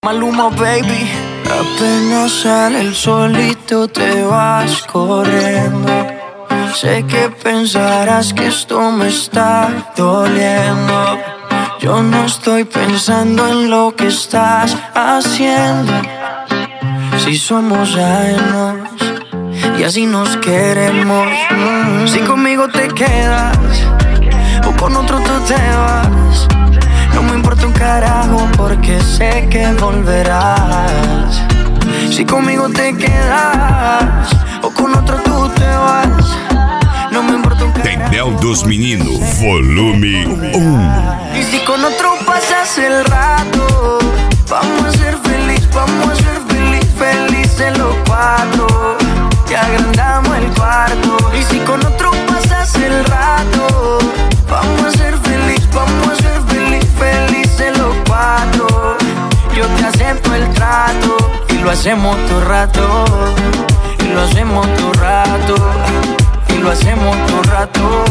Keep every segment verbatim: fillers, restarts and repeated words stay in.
Maluma, baby. Apenas sale el solito te vas corriendo. Sé que pensarás que esto me está doliendo. Yo no estoy pensando en lo que estás haciendo. Si somos ajenos y así nos queremos. Si conmigo te quedas o con otro tú te vas, no me importa un carajo porque sé que volverás. Si conmigo te quedas o con otro tú te vas, no me importa un carajo. Tendel dos Meninos, volume um. Y si con otro pasas el rato, vamos a ser feliz, vamos a ser feliz, felices los cuatro. Te agrandamos el cuarto. Y si con otro pasas el rato, vamos a ser feliz, vamos a ser feliz, felices los cuatro. Yo te acepto el trato y lo hacemos todo rato. Y lo hacemos todo rato. Y lo hacemos todo rato.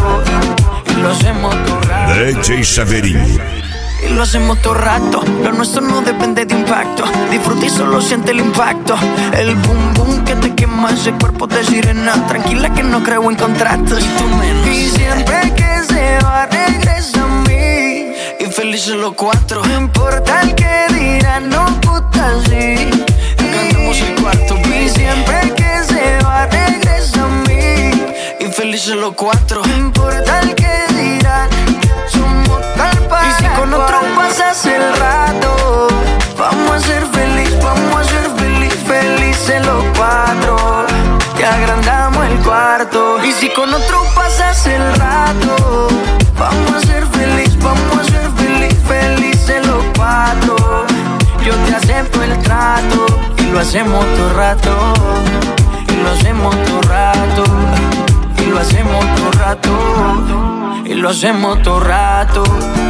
Y lo hacemos todo rato. D J Chaveirinho. Y lo hacemos todo rato. Lo nuestro no depende de impacto. Disfruta y solo siente el impacto. El boom boom que te quema ese cuerpo de sirena. Tranquila que no creo en contratos. Y tú menos. Y siempre que se va regresa a mí. Y felices los cuatro. No importa el que dirán, no puta sí. Cantamos el cuarto. Y siempre que se va regresa a mí. Y felices los cuatro. No importa el que dirán, somos tal para. Y si con otro pasas el rato, vamos a ser feliz, vamos a ser feliz, felices los cuatro. Te agrandamos el cuarto. Y si con otro pasas el rato, vamos a ser feliz, vamos a ser feliz, felices los cuatro. Yo te acepto el trato y lo hacemos todo rato. Y lo hacemos todo rato. Y lo hacemos todo rato. Y lo hacemos todo rato.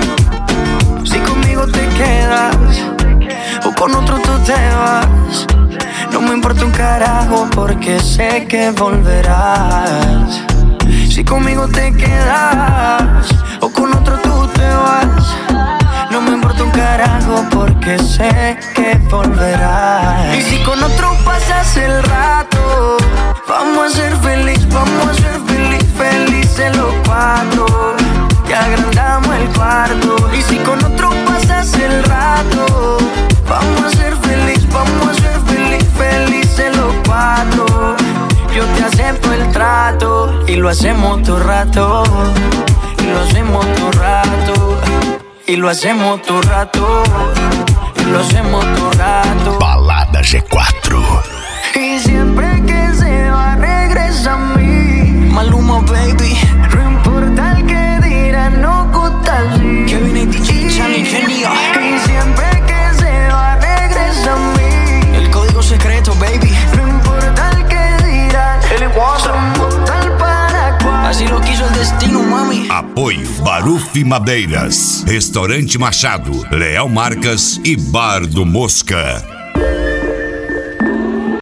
Si conmigo te quedas o con otro tú te vas, no me importa un carajo porque sé que volverás. Si conmigo te quedas o con otro tú te vas, no me importa un carajo porque sé que volverás. Y si con otro pasas el rato, vamos a ser feliz, vamos a ser feliz, felices los cuatro. Te agrandamos el cuarto. Y si con otro pasas el rato, vamos a ser feliz, vamos a ser feliz, felices los cuatro. Yo te acepto el trato y lo hacemos todo rato. Y lo hacemos todo rato. Y lo hacemos todo rato. Y lo hacemos todo rato. Balada G cuatro. Y siempre que se va regresa a mí. Maluma, baby. No importa el que dirán, no gusta así. Que viene D J Channel, genio. Y siempre que se va regresa a mí. El código secreto, baby. No importa el que dirán, somos tal para cual. Así lo quiso el destino, mami. Apoio Baruf Madeiras, Restaurante Machado, Leal Marcas e Bar do Mosca.